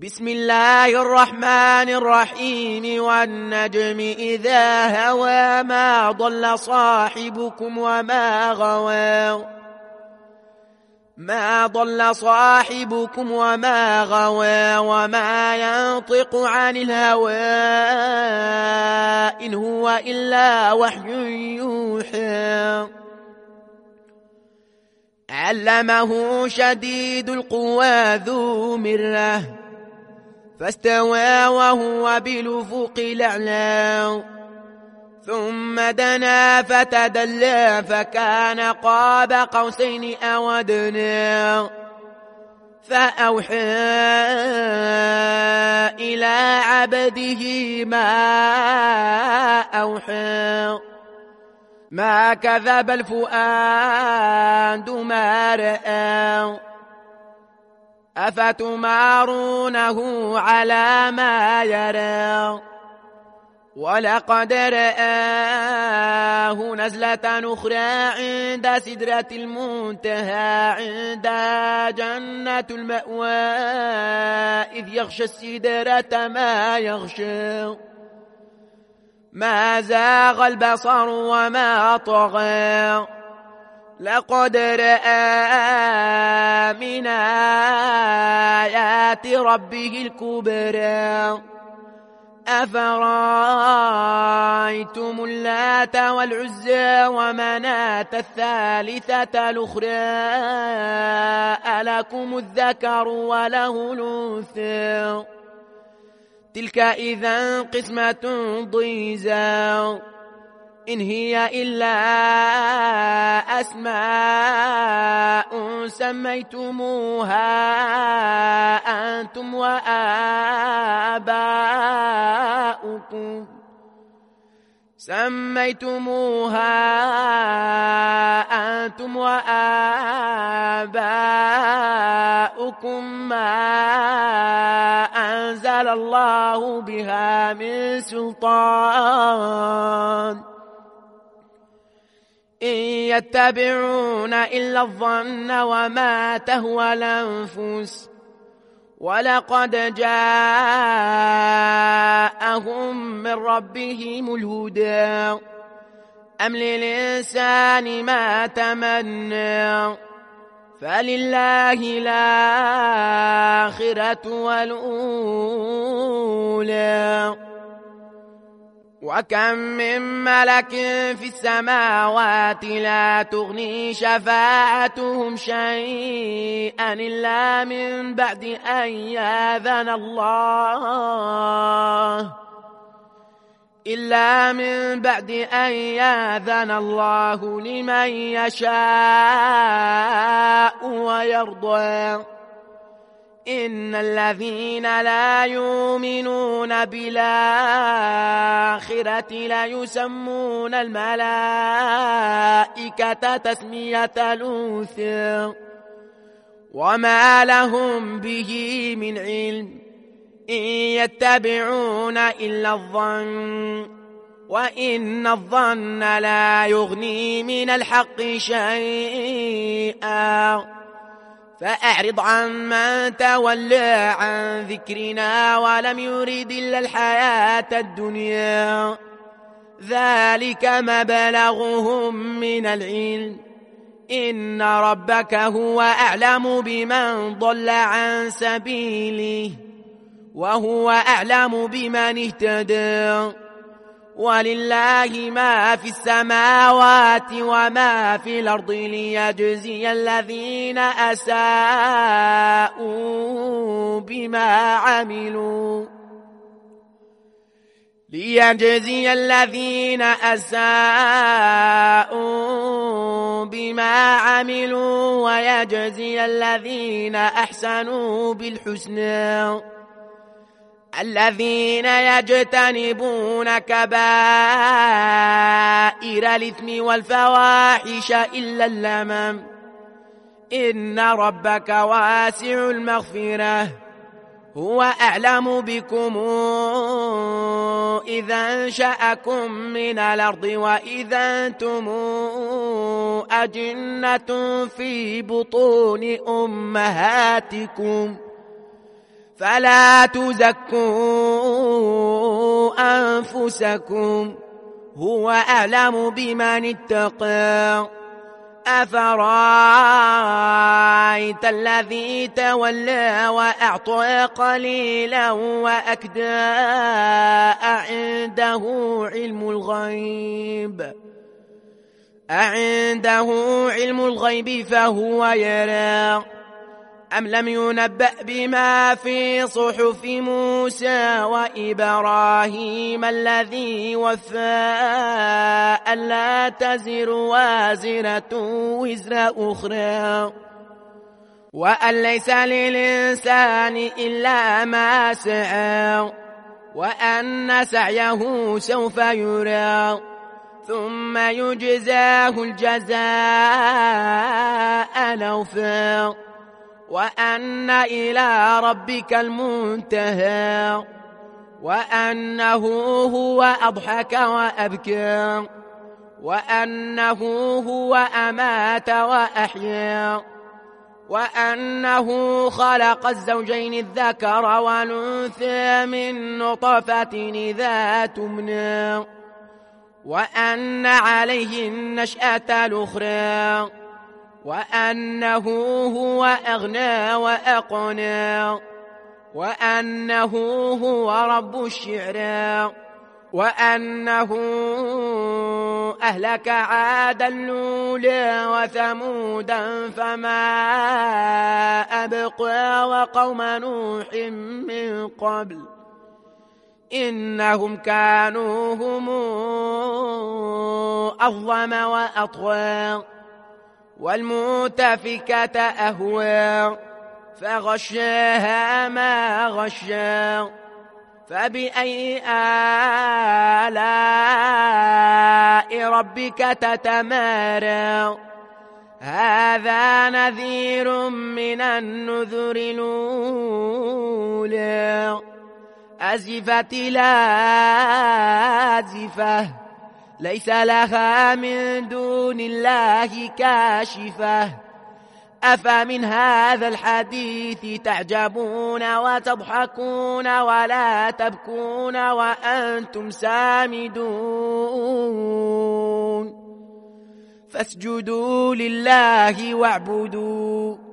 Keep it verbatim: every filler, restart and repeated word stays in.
بسم الله الرحمن الرحيم والنجم إذا هوى ما ضل صاحبكم وما غوى ما ضل صاحبكم وما غوى وما ينطق عن الهوى إن هو إلا وحي يوحى علمه شديد القوى ذو مرة فاستوى وهو بالأفق الأعلى ثم دنا فتدلى فكان قاب قوسين أو أدنى فأوحى إلى عبده ما أوحى ما كذب الفؤاد ما رأى أفتمارونه على ما يرى ولقد رآه نزلة أخرى عند سدرة المنتهى عند جنة المأوى إذ يغشى السدرة ما يغشى ما زاغ البصر وما طغى لقد رأى من آيات ربه الكبرى أفرأيتم اللات والعزى ومناة الثالثة الأخرى ألكم الذكر وله الأنثى تلك إذا قسمة ضيزى إن هي إلا أسماء سميتموها أنتم وآباؤكم سميتموها أنتم وآباؤكم ما أنزل الله بها من سلطان إن يتبعون إلا الظن وما تهوى الأنفس ولقد جاءهم من ربهم الهدى أم للإنسان ما تمنى فلله الآخرة والأولى وكم من ملك في السماوات لا تغني شفاعتهم شيئا إلا من بعد أن يأذن الله إلا من بعد أن يأذن الله لمن يشاء ويرضى إن الذين لا يؤمنون بالآخرة لا يسمون الملائكة تسمية الأنثى وما لهم به من علم إن يتبعون إلا الظن وإن الظن لا يغني من الحق شيئا فأعرض عن من تولى عن ذكرنا ولم يرد إلا الحياة الدنيا ذلك مبلغهم من العلم إن ربك هو أعلم بمن ضل عن سبيله وهو أعلم بمن اهتدى ولله ما في السماوات وما في الأرض ليجزي الذين أساءوا بما عملوا ليجزي الذين أساءوا بما عملوا ويجزي الذين أحسنوا بالحسنى الذين يجتنبون كبائر الإثم والفواحش إلا اللمم إن ربك واسع المغفرة هو أعلم بكم إذا أنشأكم من الأرض وإذا أنتم أجنة في بطون أمهاتكم فلا تزكوا أنفسكم هو أعلم بمن اتقى أفرأيت الذي تولى وأعطى قليلا وأكدى أعنده علم الغيب أعنده علم الغيب فهو يرى أم لم ينبأ بما في صحف موسى وإبراهيم الذي وفى ألا تزر وازرة وزر أخرى وأن ليس للإنسان إلا ما سعى وأن سعيه سوف يرى ثم يجزاه الجزاء الأوفى وأن إلى ربك المنتهى وأنه هو أضحك وأبكى وأنه هو أمات وأحيا وأنه خلق الزوجين الذكر والأنثى من نطفة إذا تمنى وأن عليه النشأة الأخرى وأنه هو أغنى وأقنى وأنه هو رب الشعرى وأنه أهلك عادا الأولى وثمودا فما أبقى وقوم نوح من قبل إنهم كانوا هم أظلم وأطغى والمؤتفكة أهوى فغشاها ما غشا فبأي آلاء ربك تتمارى هذا نذير من النذر الأولى أزفت الآزفة ليس لها من دون الله كاشفة أفمن هذا الحديث تعجبون وتضحكون ولا تبكون وأنتم سامدون فاسجدوا لله واعبدوا